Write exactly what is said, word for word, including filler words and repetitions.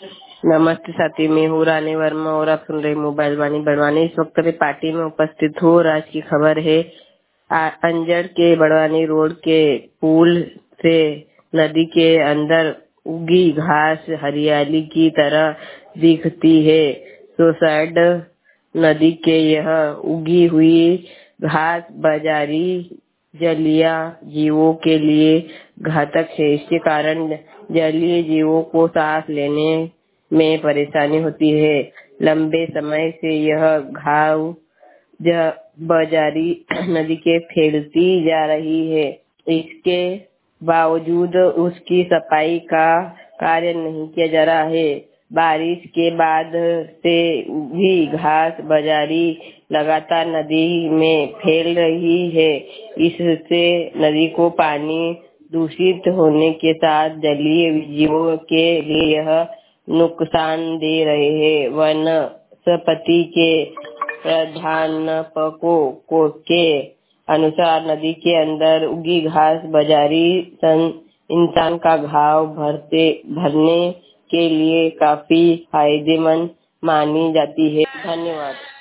नमस्ते साथी, मैं हूँ रानी वर्मा और आप सुन रहे मोबाइल वाणी बड़वानी। इस वक्त मैं पार्टी में उपस्थित हूँ और आज की खबर है अंजड़ के बड़वानी रोड के पुल से नदी के अंदर उगी घास हरियाली की तरह दिखती है। सुसाइड नदी के यह उगी हुई घास बाजारी जलीय जीवों के लिए घातक है। इसके कारण जलीय जीवों को सांस लेने में परेशानी होती है। लंबे समय से यह घाव बाजारी नदी के फैलती जा रही है। इसके बावजूद उसकी सफाई का कार्य नहीं किया जा रहा है। बारिश के बाद से भी घास बाजारी लगातार नदी में फैल रही है। इससे नदी को पानी दूषित होने के साथ जलीय जीवों के लिए यह नुकसान दे रहे हैं। वनस्पति के प्राध्यापकों को के अनुसार नदी के अंदर उगी घास बाजारी इंसान का घाव भरते भरने के लिए काफी फायदेमंद मानी जाती है। धन्यवाद।